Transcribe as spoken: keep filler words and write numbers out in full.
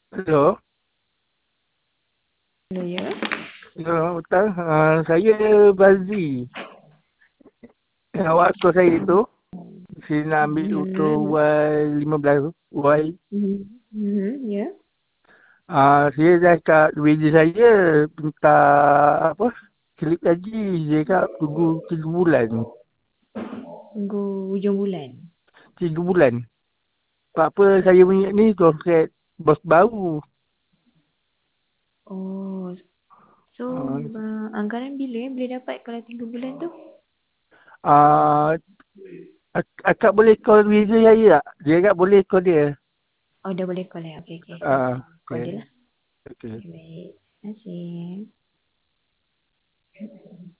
Hello. Hello, ya. Hello, betul. Uh, saya Bazli. Yang awak call saya tu. Saya nak ambil untuk Hmm. Y lima belas tu. Y. Hmm. Hmm. Ya. Uh, saya dah kat meja saya minta apa? Kelip gaji. Dia kat tunggu tiga bulan. Tunggu hujung bulan. Tiga bulan. Sebab apa saya punya ni kontrak bos baru. Oh. So, Uh, uh, anggaran bila eh? Boleh dapat kalau tiga bulan tu? uh, ak- akak boleh call meja saya tak? Dia akak boleh call dia. Oh, dah boleh call eh. Okay, okay. Uh, Call okay. dia lah. Okay. Okay, baik. Terima kasih.